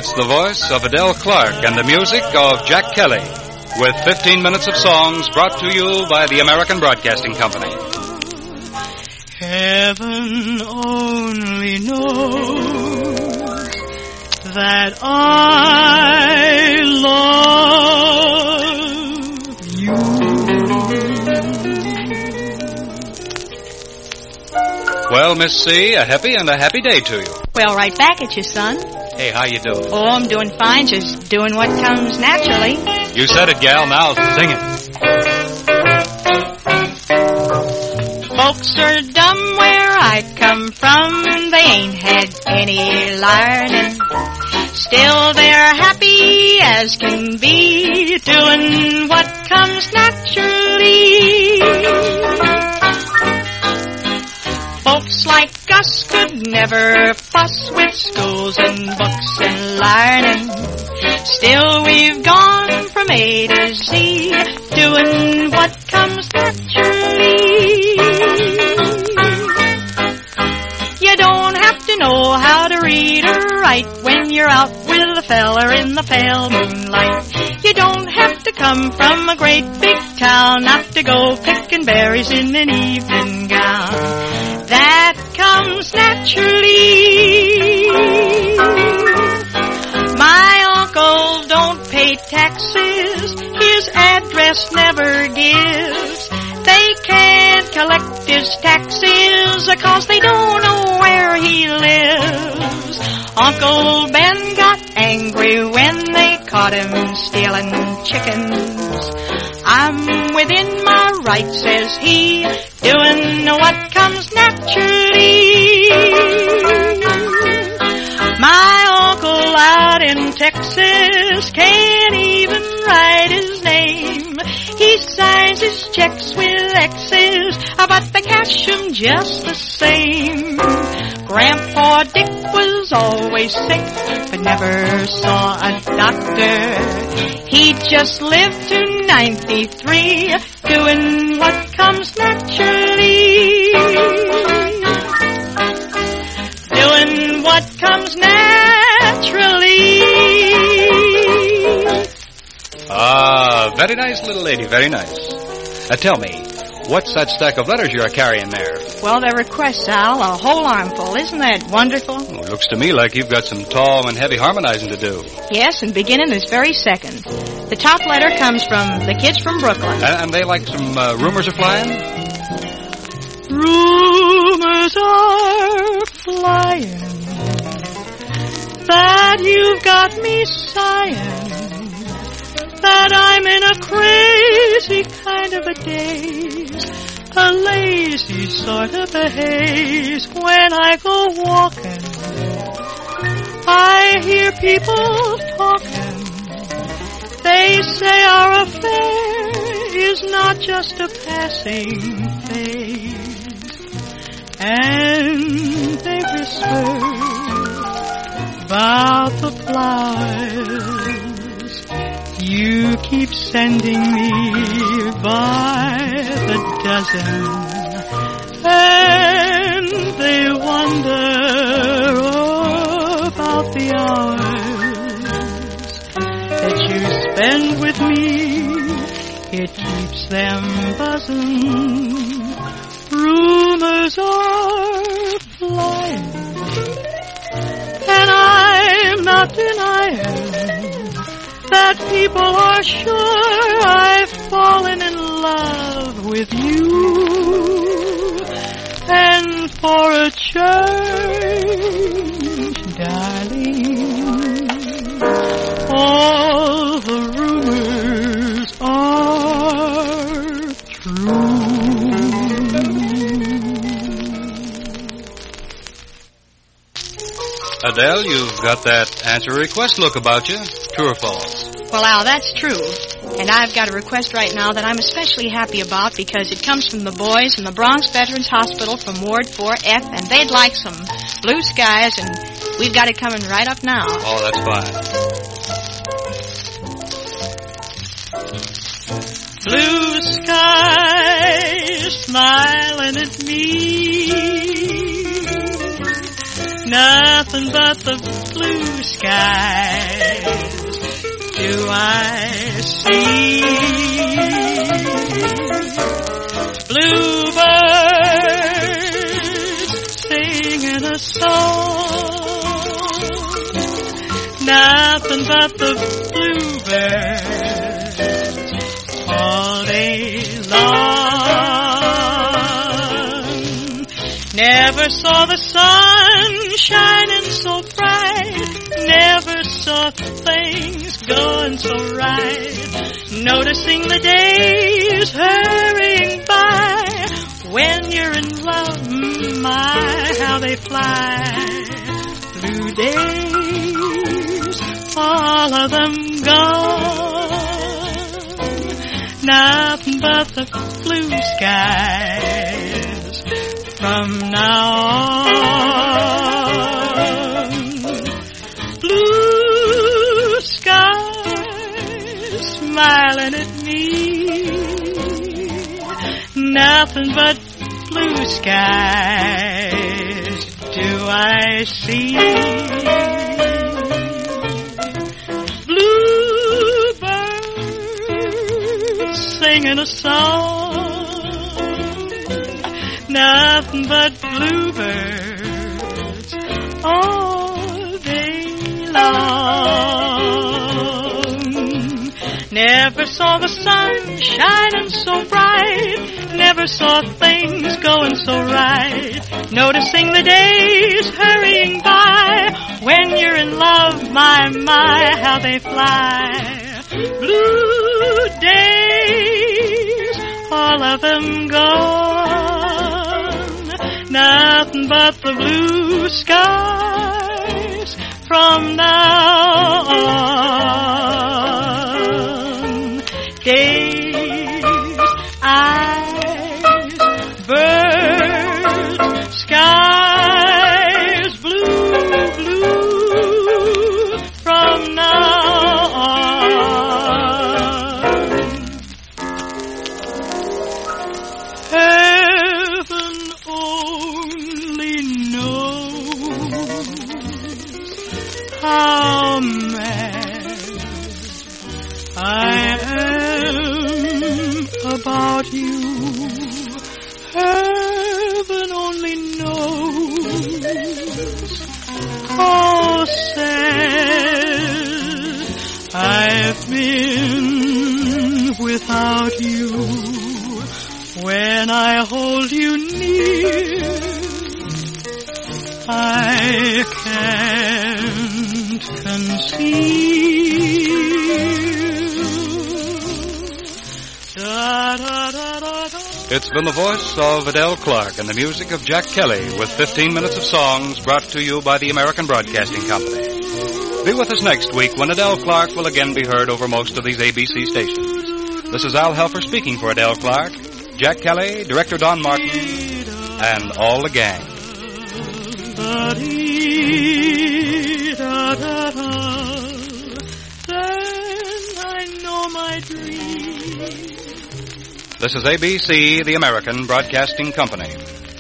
It's the voice of Adele Clark and the music of Jack Kelly, with 15 minutes of songs brought to you by the American Broadcasting Company. Heaven only knows that I love you. Well, Miss C, a happy day to you. Well, right back at you, son. Hey, how you doing? Oh, I'm doing fine, just doing what comes naturally. You said it, gal. Now sing it. Folks are dumb where I come from. They ain't had any learning. Still they're happy as can be, doing what comes naturally. Folks like us could never fuss with schools and books and learning. Still we've gone from A to Z, doing what comes naturally. You don't have to know how to read or write when you're out with a feller in the pale moonlight. You don't have to come from a great big town not to go picking berries in an evening gown. That comes naturally. My uncle don't pay taxes, his address never gives. They can't collect his taxes 'cause they don't know where he lives. Uncle Ben got angry when they caught him stealing chickens. I'm within my rights, says he, doing what comes naturally. My uncle out in Texas can't even write his name. He signs his checks with X's, but they cash him just the same. Grandpa Dick was always sick, but never saw a doctor. He just lived to 93, doing what comes naturally. Doing what comes naturally. Ah, very nice little lady, very nice. Tell me, what's that stack of letters you're carrying there? Well, they're requests, Al, a whole armful. Isn't that wonderful? Well, it looks to me like you've got some tall and heavy harmonizing to do. Yes, and beginning this very second. The top letter comes from the kids from Brooklyn. And they like some rumors are flying? Rumors are flying that you've got me sighing, that I'm in a crazy kind of a daze, a lazy sort of a haze. When I go walking, I hear people talking. They say our affair is not just a passing phase, and they whisper about the flowers you keep sending me by the dozen, and they wonder about the hours that you spend with me. It keeps them buzzing. Rumors are flying, and I'm not denying that people are sure I've fallen in love with you. And for a change, darling, all the rumors are true. Adele, you've got that answer request look about you. True or false? Well, Al, that's true. And I've got a request right now that I'm especially happy about because it comes from the boys in the Bronx Veterans Hospital from Ward 4F, and they'd like some blue skies, and we've got it coming right up now. Oh, that's fine. Blue skies smiling at me, nothing nothing but the blue skies do I see. Bluebirds singing a song, nothing but the bluebirds all day long. Never saw the sun shining so bright, never saw things going so right, noticing the days hurrying by. When you're in love, my, how they fly. Blue days, all of them gone, nothing but the blue skies from now on. Blue skies smiling at me, nothing but blue skies do I see. Bluebirds singing a song, nothing but bluebirds all day long. Never saw the sun shining so bright, never saw things going so right, noticing the days hurrying by. When you're in love, my, how they fly. Blue days, all of them gone, nothing but the blue skies from now on. Days, eyes, birds, skies, blue, blue from now on. Heaven only knows how mad I am about you. Heaven only knows how sad I've been without you. When I hold you near, I can't conceal. Da, da, da, da, da. It's been the voice of Adele Clark and the music of Jack Kelly with 15 minutes of songs brought to you by the American Broadcasting Company. Be with us next week when Adele Clark will again be heard over most of these ABC stations. This is Al Helfer speaking for Adele Clark, Jack Kelly, Director Don Martin, and all the gang. Then I know my dream. This is ABC, the American Broadcasting Company.